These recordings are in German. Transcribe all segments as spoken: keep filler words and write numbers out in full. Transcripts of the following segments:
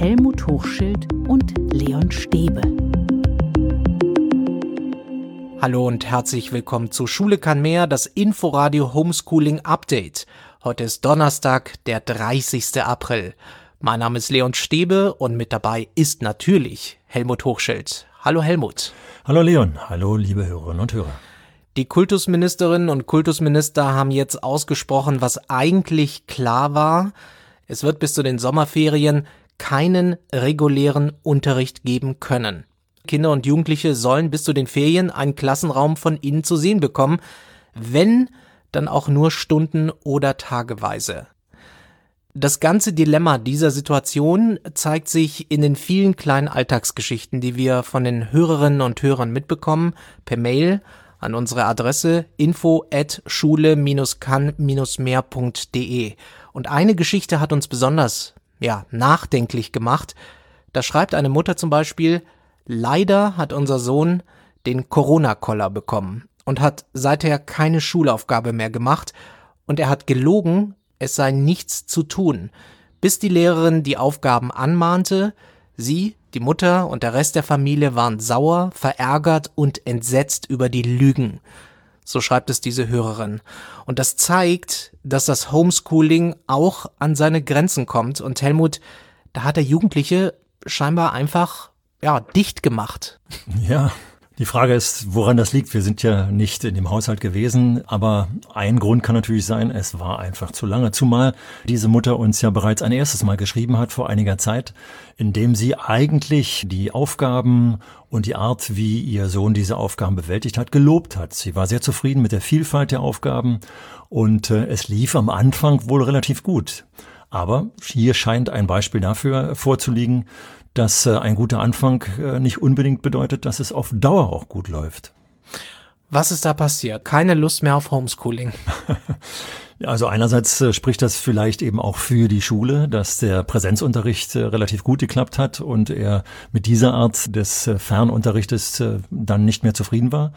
Helmut Hochschild und Leon Stäbe. Hallo und herzlich willkommen zu Schule kann mehr, das Inforadio Homeschooling Update. Heute ist Donnerstag, der dreißigster April. Mein Name ist Leon Stäbe und mit dabei ist natürlich Helmut Hochschild. Hallo Helmut. Hallo Leon, hallo liebe Hörerinnen und Hörer. Die Kultusministerinnen und Kultusminister haben jetzt ausgesprochen, was eigentlich klar war. Es wird bis zu den Sommerferien keinen regulären Unterricht geben können. Kinder und Jugendliche sollen bis zu den Ferien einen Klassenraum von innen zu sehen bekommen, wenn, dann auch nur stunden- oder tageweise. Das ganze Dilemma dieser Situation zeigt sich in den vielen kleinen Alltagsgeschichten, die wir von den Hörerinnen und Hörern mitbekommen, per Mail an unsere Adresse info at schule kann mehr punkt de. Und eine Geschichte hat uns besonders, ja, nachdenklich gemacht. Da schreibt eine Mutter zum Beispiel: Leider hat unser Sohn den Corona-Koller bekommen und hat seither keine Schulaufgabe mehr gemacht und er hat gelogen, es sei nichts zu tun, bis die Lehrerin die Aufgaben anmahnte. Sie, die Mutter und der Rest der Familie waren sauer, verärgert und entsetzt über die Lügen. So schreibt es diese Hörerin. Und das zeigt, dass das Homeschooling auch an seine Grenzen kommt. Und Helmut, da hat der Jugendliche scheinbar einfach ja, dicht gemacht. Ja, die Frage ist, woran das liegt. Wir sind ja nicht in dem Haushalt gewesen, aber ein Grund kann natürlich sein, es war einfach zu lange. Zumal diese Mutter uns ja bereits ein erstes Mal geschrieben hat vor einiger Zeit, in dem sie eigentlich die Aufgaben und die Art, wie ihr Sohn diese Aufgaben bewältigt hat, gelobt hat. Sie war sehr zufrieden mit der Vielfalt der Aufgaben und äh, es lief am Anfang wohl relativ gut. Aber hier scheint ein Beispiel dafür vorzuliegen, dass äh, ein guter Anfang äh, nicht unbedingt bedeutet, dass es auf Dauer auch gut läuft. Was ist da passiert? Keine Lust mehr auf Homeschooling. Also einerseits äh, spricht das vielleicht eben auch für die Schule, dass der Präsenzunterricht äh, relativ gut geklappt hat und er mit dieser Art des äh, Fernunterrichtes äh, dann nicht mehr zufrieden war.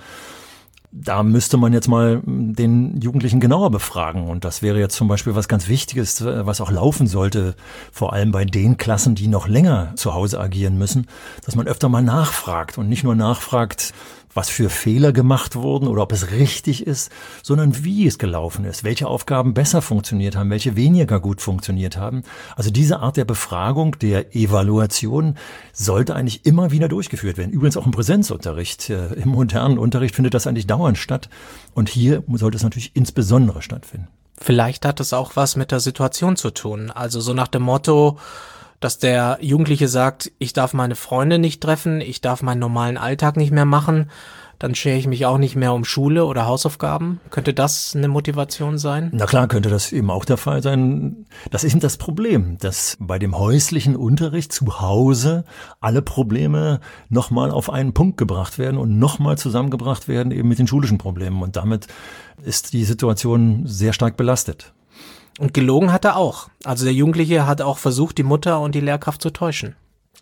Da müsste man jetzt mal den Jugendlichen genauer befragen. Und das wäre jetzt zum Beispiel was ganz Wichtiges, was auch laufen sollte, vor allem bei den Klassen, die noch länger zu Hause agieren müssen, dass man öfter mal nachfragt und nicht nur nachfragt, was für Fehler gemacht wurden oder ob es richtig ist, sondern wie es gelaufen ist, welche Aufgaben besser funktioniert haben, welche weniger gut funktioniert haben. Also diese Art der Befragung, der Evaluation sollte eigentlich immer wieder durchgeführt werden. Übrigens auch im Präsenzunterricht. Im modernen Unterricht findet das eigentlich dauernd statt und hier sollte es natürlich insbesondere stattfinden. Vielleicht hat es auch was mit der Situation zu tun. Also so nach dem Motto, dass der Jugendliche sagt, ich darf meine Freunde nicht treffen, ich darf meinen normalen Alltag nicht mehr machen, dann schere ich mich auch nicht mehr um Schule oder Hausaufgaben. Könnte das eine Motivation sein? Na klar, könnte das eben auch der Fall sein. Das ist eben das Problem, dass bei dem häuslichen Unterricht zu Hause alle Probleme nochmal auf einen Punkt gebracht werden und nochmal zusammengebracht werden eben mit den schulischen Problemen. Und damit ist die Situation sehr stark belastet. Und gelogen hat er auch. Also der Jugendliche hat auch versucht, die Mutter und die Lehrkraft zu täuschen.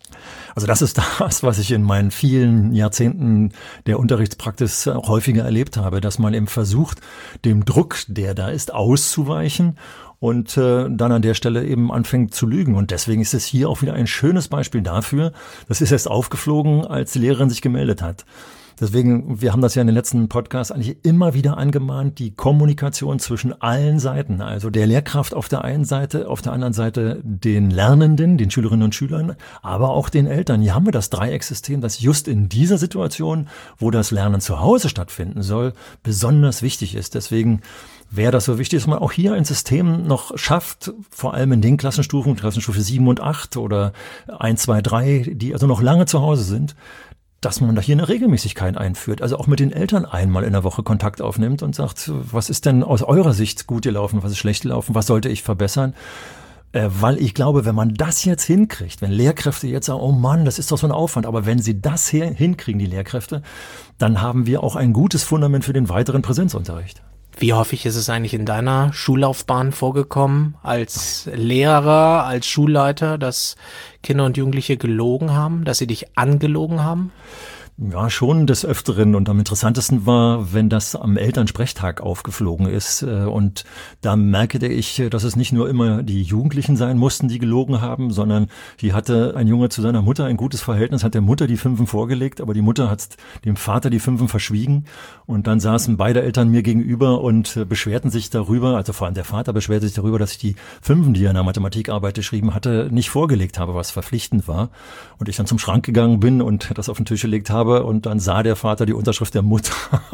Also das ist das, was ich in meinen vielen Jahrzehnten der Unterrichtspraxis auch häufiger erlebt habe, dass man eben versucht, dem Druck, der da ist, auszuweichen und äh, dann an der Stelle eben anfängt zu lügen. Und deswegen ist es hier auch wieder ein schönes Beispiel dafür. Das ist erst aufgeflogen, als die Lehrerin sich gemeldet hat. Deswegen, wir haben das ja in den letzten Podcasts eigentlich immer wieder angemahnt, die Kommunikation zwischen allen Seiten, also der Lehrkraft auf der einen Seite, auf der anderen Seite den Lernenden, den Schülerinnen und Schülern, aber auch den Eltern. Hier haben wir das Dreiecksystem, das just in dieser Situation, wo das Lernen zu Hause stattfinden soll, besonders wichtig ist. Deswegen wäre das so wichtig, dass man auch hier ein System noch schafft, vor allem in den Klassenstufen, Klassenstufe sieben und acht oder eins, zwei, drei, die also noch lange zu Hause sind, dass man da hier eine Regelmäßigkeit einführt, also auch mit den Eltern einmal in der Woche Kontakt aufnimmt und sagt, was ist denn aus eurer Sicht gut gelaufen, was ist schlecht gelaufen, was sollte ich verbessern? Äh, weil ich glaube, wenn man das jetzt hinkriegt, wenn Lehrkräfte jetzt sagen, oh Mann, das ist doch so ein Aufwand, aber wenn sie das hier hinkriegen, die Lehrkräfte, dann haben wir auch ein gutes Fundament für den weiteren Präsenzunterricht. Wie häufig ist es eigentlich in deiner Schullaufbahn vorgekommen, als Lehrer, als Schulleiter, dass Kinder und Jugendliche gelogen haben, dass sie dich angelogen haben? Ja, schon des Öfteren, und am interessantesten war, wenn das am Elternsprechtag aufgeflogen ist. Und da merkte ich, dass es nicht nur immer die Jugendlichen sein mussten, die gelogen haben, sondern hier hatte ein Junge zu seiner Mutter ein gutes Verhältnis, hat der Mutter die Fünfen vorgelegt, aber die Mutter hat dem Vater die Fünfen verschwiegen. Und dann saßen beide Eltern mir gegenüber und beschwerten sich darüber, also vor allem der Vater beschwerte sich darüber, dass ich die Fünfen, die er in der Mathematikarbeit geschrieben hatte, nicht vorgelegt habe, was verpflichtend war. Und ich dann zum Schrank gegangen bin und das auf den Tisch gelegt habe. Und dann sah der Vater die Unterschrift der Mutter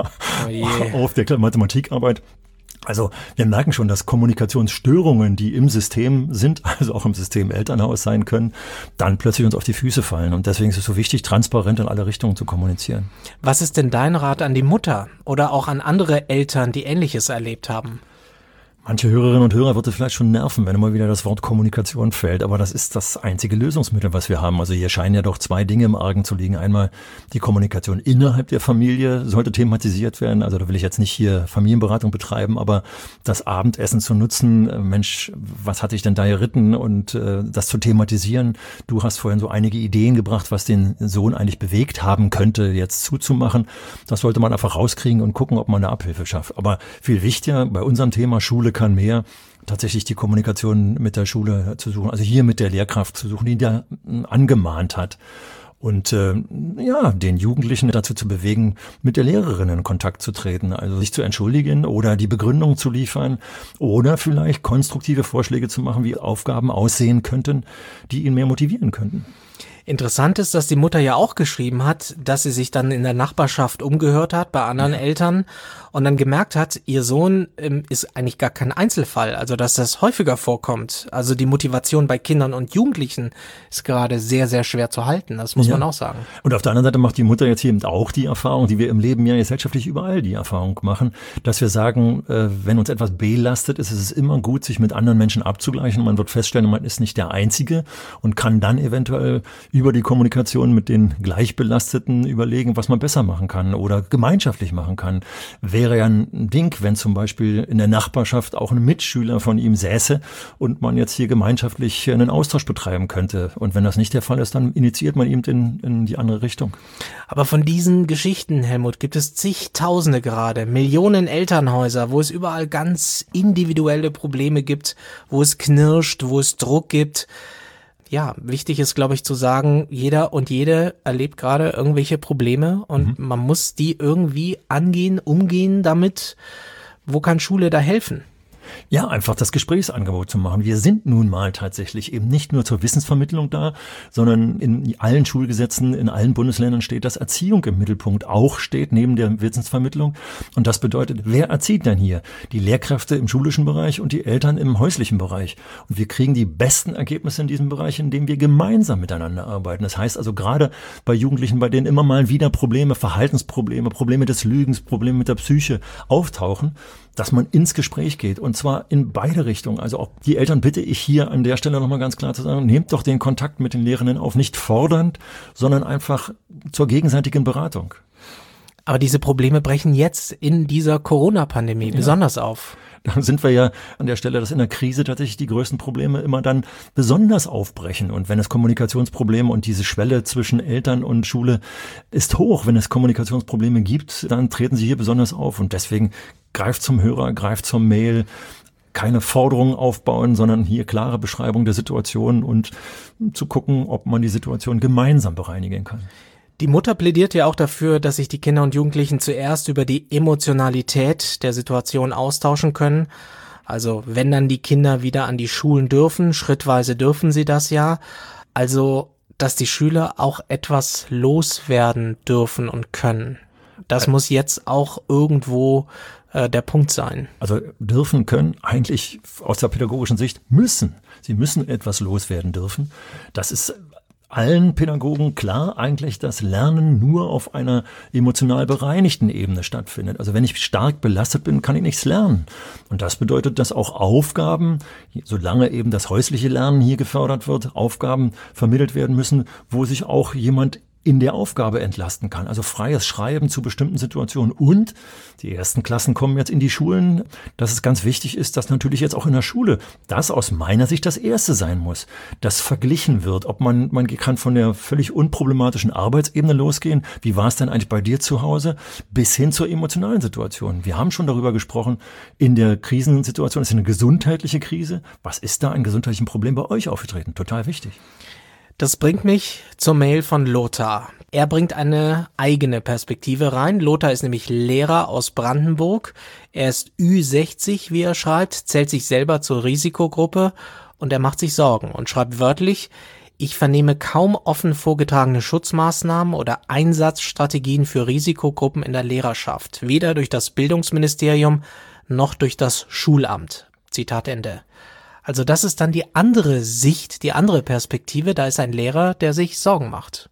oh auf der Mathematikarbeit. Also wir merken schon, dass Kommunikationsstörungen, die im System sind, also auch im System Elternhaus sein können, dann plötzlich uns auf die Füße fallen. Und deswegen ist es so wichtig, transparent in alle Richtungen zu kommunizieren. Was ist denn dein Rat an die Mutter oder auch an andere Eltern, die Ähnliches erlebt haben? Manche Hörerinnen und Hörer wird es vielleicht schon nerven, wenn immer wieder das Wort Kommunikation fällt, aber das ist das einzige Lösungsmittel, was wir haben. Also hier scheinen ja doch zwei Dinge im Argen zu liegen. Einmal die Kommunikation innerhalb der Familie sollte thematisiert werden. Also da will ich jetzt nicht hier Familienberatung betreiben, aber das Abendessen zu nutzen, Mensch, was hatte ich denn da geritten, und äh, das zu thematisieren. Du hast vorhin so einige Ideen gebracht, was den Sohn eigentlich bewegt haben könnte, jetzt zuzumachen. Das sollte man einfach rauskriegen und gucken, ob man eine Abhilfe schafft. Aber viel wichtiger bei unserem Thema Schule kann mehr, tatsächlich die Kommunikation mit der Schule zu suchen, also hier mit der Lehrkraft zu suchen, die da angemahnt hat. Und äh, ja, den Jugendlichen dazu zu bewegen, mit der Lehrerin in Kontakt zu treten, also sich zu entschuldigen oder die Begründung zu liefern oder vielleicht konstruktive Vorschläge zu machen, wie Aufgaben aussehen könnten, die ihn mehr motivieren könnten. Interessant ist, dass die Mutter ja auch geschrieben hat, dass sie sich dann in der Nachbarschaft umgehört hat bei anderen ja. Eltern und dann gemerkt hat, ihr Sohn ähm, ist eigentlich gar kein Einzelfall, also dass das häufiger vorkommt. Also die Motivation bei Kindern und Jugendlichen ist gerade sehr, sehr schwer zu halten, das muss ja. man auch sagen. Und auf der anderen Seite macht die Mutter jetzt hier eben auch die Erfahrung, die wir im Leben ja gesellschaftlich überall die Erfahrung machen, dass wir sagen, äh, wenn uns etwas belastet, ist es immer gut, sich mit anderen Menschen abzugleichen. Man wird feststellen, man ist nicht der Einzige und kann dann eventuell über die Kommunikation mit den Gleichbelasteten überlegen, was man besser machen kann oder gemeinschaftlich machen kann. Wäre ja ein Ding, wenn zum Beispiel in der Nachbarschaft auch ein Mitschüler von ihm säße und man jetzt hier gemeinschaftlich einen Austausch betreiben könnte. Und wenn das nicht der Fall ist, dann initiiert man ihm in, in die andere Richtung. Aber von diesen Geschichten, Helmut, gibt es zigtausende gerade, Millionen Elternhäuser, wo es überall ganz individuelle Probleme gibt, wo es knirscht, wo es Druck gibt. Ja, wichtig ist, glaube ich, zu sagen, jeder und jede erlebt gerade irgendwelche Probleme und mhm. man muss die irgendwie angehen, umgehen damit. Wo kann Schule da helfen? Ja, einfach das Gesprächsangebot zu machen. Wir sind nun mal tatsächlich eben nicht nur zur Wissensvermittlung da, sondern in allen Schulgesetzen, in allen Bundesländern steht, dass Erziehung im Mittelpunkt auch steht, neben der Wissensvermittlung. Und das bedeutet, wer erzieht denn hier? Die Lehrkräfte im schulischen Bereich und die Eltern im häuslichen Bereich. Und wir kriegen die besten Ergebnisse in diesem Bereich, indem wir gemeinsam miteinander arbeiten. Das heißt also gerade bei Jugendlichen, bei denen immer mal wieder Probleme, Verhaltensprobleme, Probleme des Lügens, Probleme mit der Psyche auftauchen, dass man ins Gespräch geht und zwar in beide Richtungen. Also auch die Eltern bitte ich hier an der Stelle nochmal ganz klar zu sagen, nehmt doch den Kontakt mit den Lehrenden auf, nicht fordernd, sondern einfach zur gegenseitigen Beratung. Aber diese Probleme brechen jetzt in dieser Corona-Pandemie ja. besonders auf. Dann sind wir ja an der Stelle, dass in der Krise tatsächlich die größten Probleme immer dann besonders aufbrechen. Und wenn es Kommunikationsprobleme und diese Schwelle zwischen Eltern und Schule ist hoch, wenn es Kommunikationsprobleme gibt, dann treten sie hier besonders auf. Und deswegen greift zum Hörer, greift zur Mail, keine Forderungen aufbauen, sondern hier klare Beschreibung der Situation und zu gucken, ob man die Situation gemeinsam bereinigen kann. Die Mutter plädiert ja auch dafür, dass sich die Kinder und Jugendlichen zuerst über die Emotionalität der Situation austauschen können. Also wenn dann die Kinder wieder an die Schulen dürfen, schrittweise dürfen sie das ja. Also dass die Schüler auch etwas loswerden dürfen und können. Das muss jetzt auch irgendwo äh, der Punkt sein. Also dürfen, können, eigentlich aus der pädagogischen Sicht müssen. Sie müssen etwas loswerden dürfen. Das ist allen Pädagogen klar eigentlich, dass Lernen nur auf einer emotional bereinigten Ebene stattfindet. Also wenn ich stark belastet bin, kann ich nichts lernen. Und das bedeutet, dass auch Aufgaben, solange eben das häusliche Lernen hier gefördert wird, Aufgaben vermittelt werden müssen, wo sich auch jemand in der Aufgabe entlasten kann. Also freies Schreiben zu bestimmten Situationen. Und die ersten Klassen kommen jetzt in die Schulen, dass es ganz wichtig ist, dass natürlich jetzt auch in der Schule das aus meiner Sicht das Erste sein muss, dass verglichen wird, ob man, man kann von der völlig unproblematischen Arbeitsebene losgehen, wie war es denn eigentlich bei dir zu Hause, bis hin zur emotionalen Situation. Wir haben schon darüber gesprochen, in der Krisensituation ist eine gesundheitliche Krise. Was ist da ein gesundheitliches Problem bei euch aufgetreten? Total wichtig. Das bringt mich zur Mail von Lothar. Er bringt eine eigene Perspektive rein. Lothar ist nämlich Lehrer aus Brandenburg. Er ist Ü sechzig, wie er schreibt, zählt sich selber zur Risikogruppe und er macht sich Sorgen und schreibt wörtlich: Ich vernehme kaum offen vorgetragene Schutzmaßnahmen oder Einsatzstrategien für Risikogruppen in der Lehrerschaft, weder durch das Bildungsministerium noch durch das Schulamt. Zitat Ende. Also das ist dann die andere Sicht, die andere Perspektive. Da ist ein Lehrer, der sich Sorgen macht.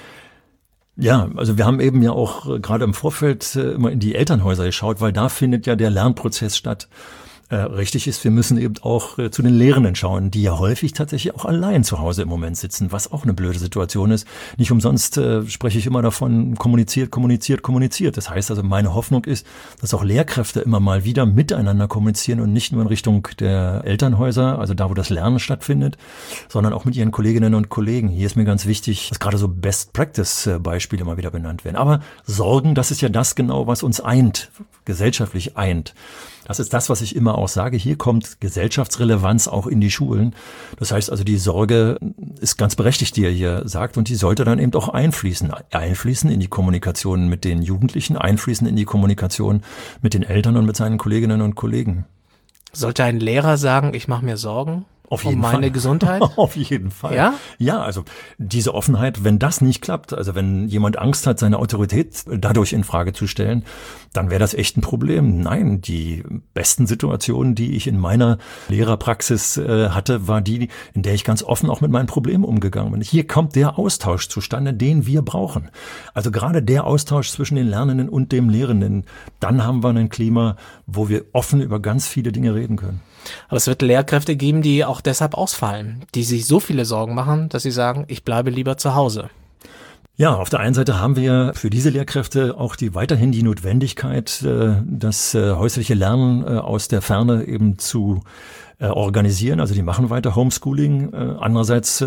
Ja, also wir haben eben ja auch äh, gerade im Vorfeld äh, immer in die Elternhäuser geschaut, weil da findet ja der Lernprozess statt. Äh, richtig ist, wir müssen eben auch äh, zu den Lehrenden schauen, die ja häufig tatsächlich auch allein zu Hause im Moment sitzen, was auch eine blöde Situation ist. Nicht umsonst äh, spreche ich immer davon, kommuniziert, kommuniziert, kommuniziert. Das heißt also, meine Hoffnung ist, dass auch Lehrkräfte immer mal wieder miteinander kommunizieren und nicht nur in Richtung der Elternhäuser, also da, wo das Lernen stattfindet, sondern auch mit ihren Kolleginnen und Kollegen. Hier ist mir ganz wichtig, dass gerade so Best-Practice-Beispiele mal wieder benannt werden. Aber Sorgen, das ist ja das genau, was uns eint, gesellschaftlich eint. Das ist das, was ich immer auch sage. Hier kommt Gesellschaftsrelevanz auch in die Schulen. Das heißt also, die Sorge ist ganz berechtigt, die er hier sagt, und die sollte dann eben auch einfließen. Einfließen in die Kommunikation mit den Jugendlichen, einfließen in die Kommunikation mit den Eltern und mit seinen Kolleginnen und Kollegen. Sollte ein Lehrer sagen, ich mache mir Sorgen? Auf jeden um meine Fall. Gesundheit? Auf jeden Fall. Ja? Ja, also diese Offenheit, wenn das nicht klappt, also wenn jemand Angst hat, seine Autorität dadurch in Frage zu stellen, dann wäre das echt ein Problem. Nein, die besten Situationen, die ich in meiner Lehrerpraxis äh, hatte, war die, in der ich ganz offen auch mit meinen Problemen umgegangen bin. Hier kommt der Austausch zustande, den wir brauchen. Also gerade der Austausch zwischen den Lernenden und dem Lehrenden. Dann haben wir ein Klima, wo wir offen über ganz viele Dinge reden können. Aber es wird Lehrkräfte geben, die auch deshalb ausfallen, die sich so viele Sorgen machen, dass sie sagen, ich bleibe lieber zu Hause. Ja, auf der einen Seite haben wir für diese Lehrkräfte auch die weiterhin die Notwendigkeit, das häusliche Lernen aus der Ferne eben zu organisieren. Also die machen weiter Homeschooling. Andererseits,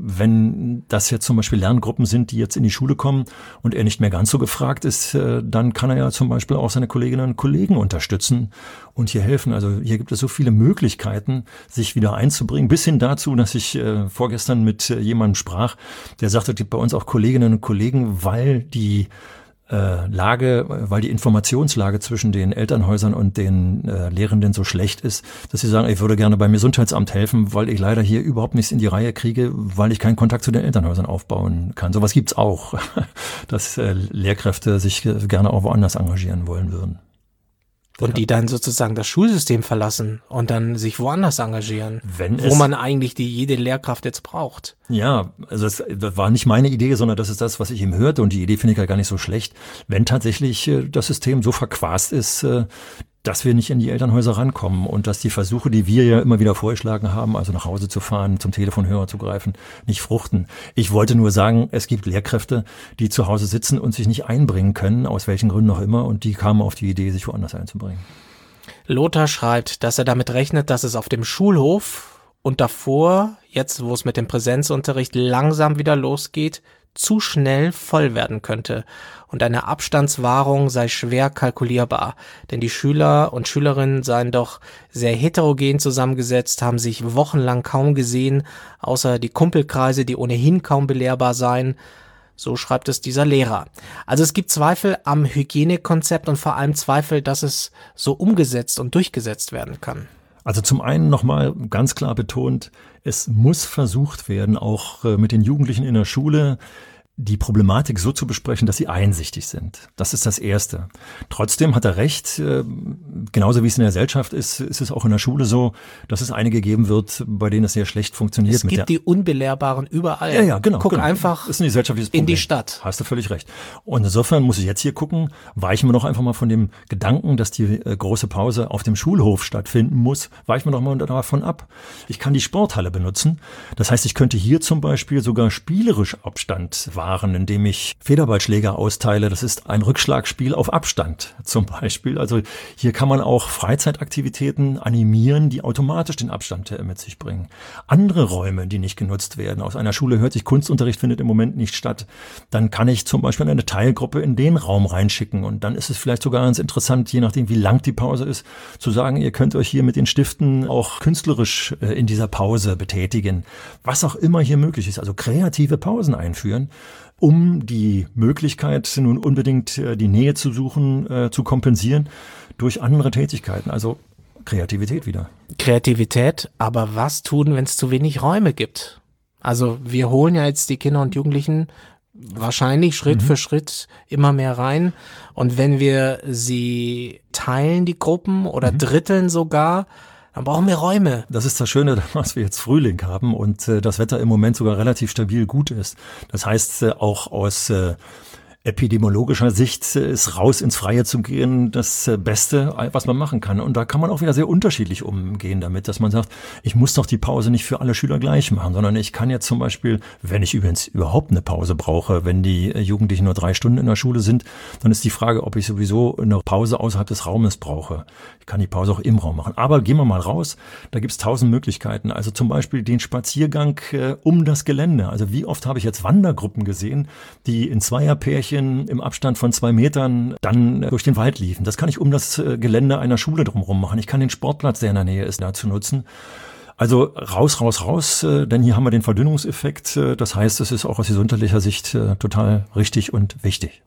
wenn das jetzt zum Beispiel Lerngruppen sind, die jetzt in die Schule kommen und er nicht mehr ganz so gefragt ist, dann kann er ja zum Beispiel auch seine Kolleginnen und Kollegen unterstützen und hier helfen. Also hier gibt es so viele Möglichkeiten, sich wieder einzubringen, bis hin dazu, dass ich äh, vorgestern mit äh, jemandem sprach, der sagte, es gibt bei uns auch Kolleginnen und Kollegen, weil die äh, Lage, weil die Informationslage zwischen den Elternhäusern und den äh, Lehrenden so schlecht ist, dass sie sagen, ich würde gerne beim Gesundheitsamt helfen, weil ich leider hier überhaupt nichts in die Reihe kriege, weil ich keinen Kontakt zu den Elternhäusern aufbauen kann. Sowas gibt's auch, dass äh, Lehrkräfte sich äh, gerne auch woanders engagieren wollen würden. Und die dann sozusagen das Schulsystem verlassen und dann sich woanders engagieren, Wenn wo es, man eigentlich die jede Lehrkraft jetzt braucht. Ja, also das, das war nicht meine Idee, sondern das ist das, was ich eben hörte, und die Idee finde ich ja gar nicht so schlecht. Wenn tatsächlich äh, das System so verquast ist, äh, dass wir nicht in die Elternhäuser rankommen und dass die Versuche, die wir ja immer wieder vorgeschlagen haben, also nach Hause zu fahren, zum Telefonhörer zu greifen, nicht fruchten. Ich wollte nur sagen, es gibt Lehrkräfte, die zu Hause sitzen und sich nicht einbringen können, aus welchen Gründen auch immer, und die kamen auf die Idee, sich woanders einzubringen. Lothar schreibt, dass er damit rechnet, dass es auf dem Schulhof und davor, jetzt wo es mit dem Präsenzunterricht langsam wieder losgeht, zu schnell voll werden könnte und eine Abstandswahrung sei schwer kalkulierbar, denn die Schüler und Schülerinnen seien doch sehr heterogen zusammengesetzt, haben sich wochenlang kaum gesehen, außer die Kumpelkreise, die ohnehin kaum belehrbar seien. So schreibt es dieser Lehrer. Also es gibt Zweifel am Hygienekonzept und vor allem Zweifel, dass es so umgesetzt und durchgesetzt werden kann. Also zum einen nochmal ganz klar betont, es muss versucht werden, auch mit den Jugendlichen in der Schule die Problematik so zu besprechen, dass sie einsichtig sind. Das ist das Erste. Trotzdem hat er recht, genauso wie es in der Gesellschaft ist, ist es auch in der Schule so, dass es einige geben wird, bei denen es sehr schlecht funktioniert. Es gibt die Unbelehrbaren überall. Ja, ja, genau. Guck genau. einfach ist ein gesellschaftliches Problem. in die Stadt. Hast du völlig recht. Und insofern muss ich jetzt hier gucken, weichen wir doch einfach mal von dem Gedanken, dass die äh, große Pause auf dem Schulhof stattfinden muss, weichen wir doch mal davon ab. Ich kann die Sporthalle benutzen. Das heißt, ich könnte hier zum Beispiel sogar spielerisch Abstand wahren. sparen, indem ich Federballschläger austeile. Das ist ein Rückschlagspiel auf Abstand zum Beispiel. Also hier kann man auch Freizeitaktivitäten animieren, die automatisch den Abstand mit sich bringen. Andere Räume, die nicht genutzt werden. Aus einer Schule hört sich, Kunstunterricht findet im Moment nicht statt. Dann kann ich zum Beispiel eine Teilgruppe in den Raum reinschicken. Und dann ist es vielleicht sogar ganz interessant, je nachdem wie lang die Pause ist, zu sagen, ihr könnt euch hier mit den Stiften auch künstlerisch in dieser Pause betätigen. Was auch immer hier möglich ist. Also kreative Pausen einführen, um die Möglichkeit, nun unbedingt die Nähe zu suchen, äh, zu kompensieren durch andere Tätigkeiten. Also Kreativität wieder. Kreativität, aber was tun, wenn es zu wenig Räume gibt? Also wir holen ja jetzt die Kinder und Jugendlichen wahrscheinlich Schritt mhm. für Schritt immer mehr rein. Und wenn wir sie teilen, die Gruppen, oder mhm. dritteln sogar, dann brauchen wir Räume. Das ist das Schöne, dass wir jetzt Frühling haben und äh, das Wetter im Moment sogar relativ stabil gut ist. Das heißt, äh, auch aus äh, epidemiologischer Sicht ist raus ins Freie zu gehen das Beste, was man machen kann. Und da kann man auch wieder sehr unterschiedlich umgehen damit, dass man sagt, ich muss doch die Pause nicht für alle Schüler gleich machen, sondern ich kann jetzt zum Beispiel, wenn ich übrigens überhaupt eine Pause brauche, wenn die Jugendlichen nur drei Stunden in der Schule sind, dann ist die Frage, ob ich sowieso eine Pause außerhalb des Raumes brauche. Ich kann die Pause auch im Raum machen. Aber gehen wir mal raus, da gibt es tausend Möglichkeiten. Also zum Beispiel den Spaziergang äh, um das Gelände. Also wie oft habe ich jetzt Wandergruppen gesehen, die in Zweierpärchen im Abstand von zwei Metern dann durch den Wald liefen. Das kann ich um das Gelände einer Schule drumherum machen. Ich kann den Sportplatz, der in der Nähe ist, dazu nutzen. Also raus, raus, raus, denn hier haben wir den Verdünnungseffekt. Das heißt, es ist auch aus gesundheitlicher Sicht total richtig und wichtig.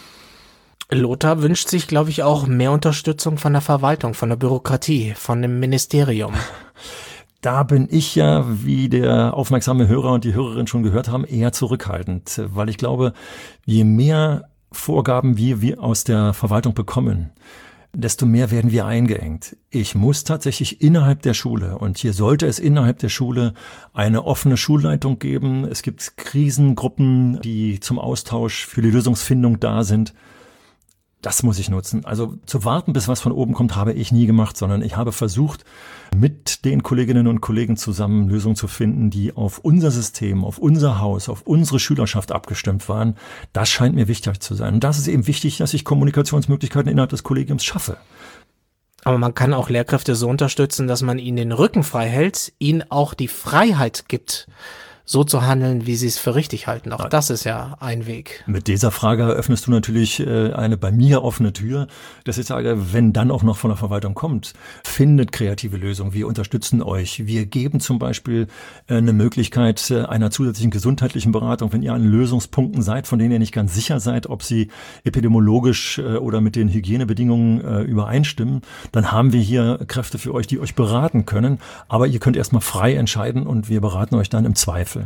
Lothar wünscht sich, glaube ich, auch mehr Unterstützung von der Verwaltung, von der Bürokratie, von dem Ministerium. Da bin ich ja, wie der aufmerksame Hörer und die Hörerin schon gehört haben, eher zurückhaltend, weil ich glaube, je mehr Vorgaben wir, wir aus der Verwaltung bekommen, desto mehr werden wir eingeengt. Ich muss tatsächlich innerhalb der Schule, und hier sollte es innerhalb der Schule eine offene Schulleitung geben. Es gibt Krisengruppen, die zum Austausch für die Lösungsfindung da sind. Das muss ich nutzen. Also zu warten, bis was von oben kommt, habe ich nie gemacht, sondern ich habe versucht, mit den Kolleginnen und Kollegen zusammen Lösungen zu finden, die auf unser System, auf unser Haus, auf unsere Schülerschaft abgestimmt waren. Das scheint mir wichtig zu sein. Und das ist eben wichtig, dass ich Kommunikationsmöglichkeiten innerhalb des Kollegiums schaffe. Aber man kann auch Lehrkräfte so unterstützen, dass man ihnen den Rücken frei hält, ihnen auch die Freiheit gibt, so zu handeln, wie sie es für richtig halten. Auch das ist ja ein Weg. Mit dieser Frage eröffnest du natürlich eine bei mir offene Tür, dass ich sage, wenn dann auch noch von der Verwaltung kommt, findet kreative Lösungen. Wir unterstützen euch. Wir geben zum Beispiel eine Möglichkeit einer zusätzlichen gesundheitlichen Beratung, wenn ihr an Lösungspunkten seid, von denen ihr nicht ganz sicher seid, ob sie epidemiologisch oder mit den Hygienebedingungen übereinstimmen, dann haben wir hier Kräfte für euch, die euch beraten können. Aber ihr könnt erstmal frei entscheiden und wir beraten euch dann im Zweifel.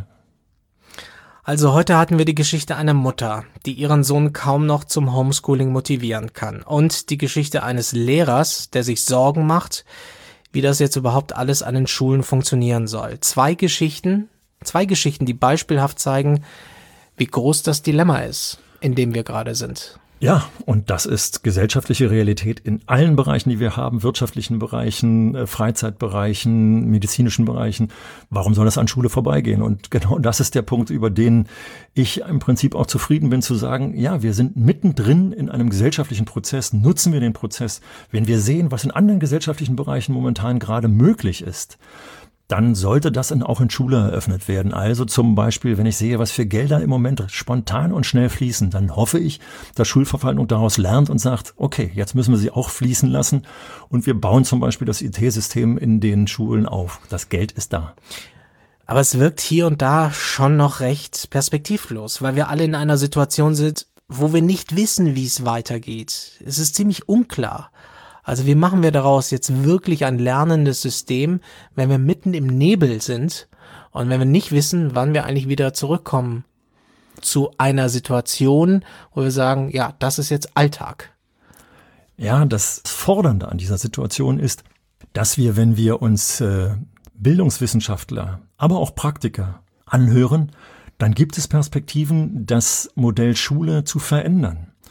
Also heute hatten wir die Geschichte einer Mutter, die ihren Sohn kaum noch zum Homeschooling motivieren kann. Und die Geschichte eines Lehrers, der sich Sorgen macht, wie das jetzt überhaupt alles an den Schulen funktionieren soll. Zwei Geschichten, zwei Geschichten, die beispielhaft zeigen, wie groß das Dilemma ist, in dem wir gerade sind. Ja, und das ist gesellschaftliche Realität in allen Bereichen, die wir haben, wirtschaftlichen Bereichen, Freizeitbereichen, medizinischen Bereichen. Warum soll das an Schule vorbeigehen? Und genau das ist der Punkt, über den ich im Prinzip auch zufrieden bin, zu sagen, ja, wir sind mittendrin in einem gesellschaftlichen Prozess, nutzen wir den Prozess. Wenn wir sehen, was in anderen gesellschaftlichen Bereichen momentan gerade möglich ist, dann sollte das auch in Schule eröffnet werden. Also zum Beispiel, wenn ich sehe, was für Gelder im Moment spontan und schnell fließen, dann hoffe ich, dass Schulverwaltung daraus lernt und sagt, okay, jetzt müssen wir sie auch fließen lassen und wir bauen zum Beispiel das I T-System in den Schulen auf. Das Geld ist da. Aber es wirkt hier und da schon noch recht perspektivlos, weil wir alle in einer Situation sind, wo wir nicht wissen, wie es weitergeht. Es ist ziemlich unklar. Also wie machen wir daraus jetzt wirklich ein lernendes System, wenn wir mitten im Nebel sind und wenn wir nicht wissen, wann wir eigentlich wieder zurückkommen zu einer Situation, wo wir sagen, ja, das ist jetzt Alltag. Ja, das Fordernde an dieser Situation ist, dass wir, wenn wir uns äh, Bildungswissenschaftler, aber auch Praktiker anhören, dann gibt es Perspektiven, das Modell Schule zu verändern.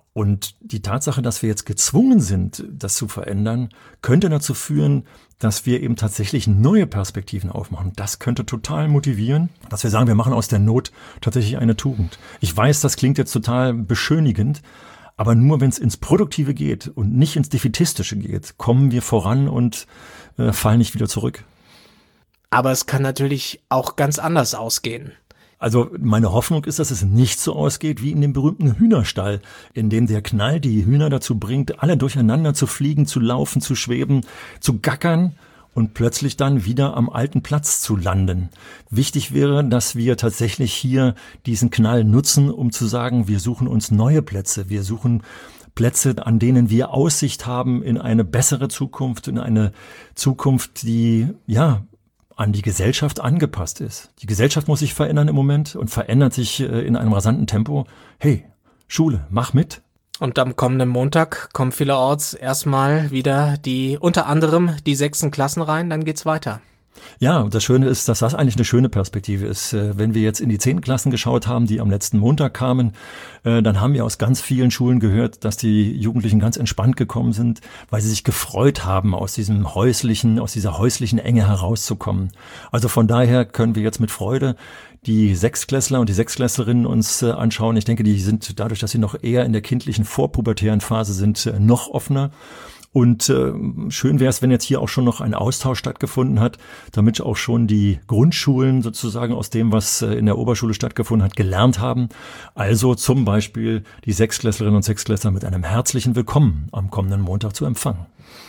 Und die Tatsache, dass wir jetzt gezwungen sind, das zu verändern, könnte dazu führen, dass wir eben tatsächlich neue Perspektiven aufmachen. Das könnte total motivieren, dass wir sagen, wir machen aus der Not tatsächlich eine Tugend. Ich weiß, das klingt jetzt total beschönigend, aber nur wenn es ins Produktive geht und nicht ins Defätistische geht, kommen wir voran und äh, fallen nicht wieder zurück. Aber es kann natürlich auch ganz anders ausgehen. Also meine Hoffnung ist, dass es nicht so ausgeht wie in dem berühmten Hühnerstall, in dem der Knall die Hühner dazu bringt, alle durcheinander zu fliegen, zu laufen, zu schweben, zu gackern und plötzlich dann wieder am alten Platz zu landen. Wichtig wäre, dass wir tatsächlich hier diesen Knall nutzen, um zu sagen, wir suchen uns neue Plätze, wir suchen Plätze, an denen wir Aussicht haben in eine bessere Zukunft, in eine Zukunft, die, ja, an die Gesellschaft angepasst ist. Die Gesellschaft muss sich verändern im Moment und verändert sich in einem rasanten Tempo. Hey, Schule, mach mit. Und am kommenden Montag kommen vielerorts erstmal wieder die, unter anderem die sechsten Klassen rein, dann geht's weiter. Ja, und das Schöne ist, dass das eigentlich eine schöne Perspektive ist. Wenn wir jetzt in die zehnten Klassen geschaut haben, die am letzten Montag kamen, dann haben wir aus ganz vielen Schulen gehört, dass die Jugendlichen ganz entspannt gekommen sind, weil sie sich gefreut haben, aus diesem häuslichen, aus dieser häuslichen Enge herauszukommen. Also von daher können wir jetzt mit Freude die Sechstklässler und die Sechstklässlerinnen uns anschauen. Ich denke, die sind dadurch, dass sie noch eher in der kindlichen, vorpubertären Phase sind, noch offener. Und äh, schön wäre es, wenn jetzt hier auch schon noch ein Austausch stattgefunden hat, damit auch schon die Grundschulen sozusagen aus dem, was äh, in der Oberschule stattgefunden hat, gelernt haben. Also zum Beispiel die Sechstklässlerinnen und Sechstklässler mit einem herzlichen Willkommen am kommenden Montag zu empfangen.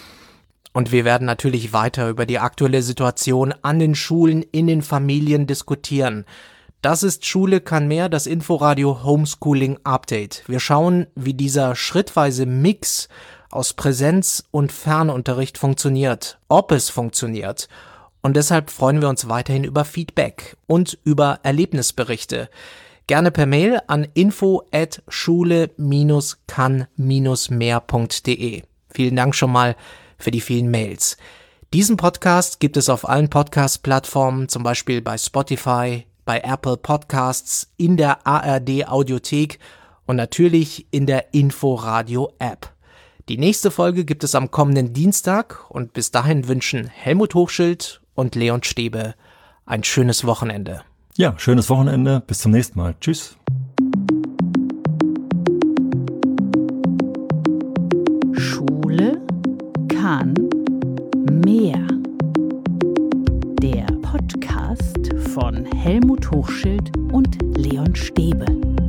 Und wir werden natürlich weiter über die aktuelle Situation an den Schulen, in den Familien diskutieren. Das ist Schule kann mehr, das Inforadio Homeschooling Update. Wir schauen, wie dieser schrittweise Mix aus Präsenz- und Fernunterricht funktioniert, ob es funktioniert. Und deshalb freuen wir uns weiterhin über Feedback und über Erlebnisberichte. Gerne per Mail an info at schule kann mehr punkt de. Vielen Dank schon mal für die vielen Mails. Diesen Podcast gibt es auf allen Podcast-Plattformen, zum Beispiel bei Spotify, bei Apple Podcasts, in der A R D Audiothek und natürlich in der Inforadio App. Die nächste Folge gibt es am kommenden Dienstag und bis dahin wünschen Helmut Hochschild und Leon Stäbe ein schönes Wochenende. Ja, schönes Wochenende. Bis zum nächsten Mal. Tschüss. Schule kann mehr. Der Podcast von Helmut Hochschild und Leon Stäbe.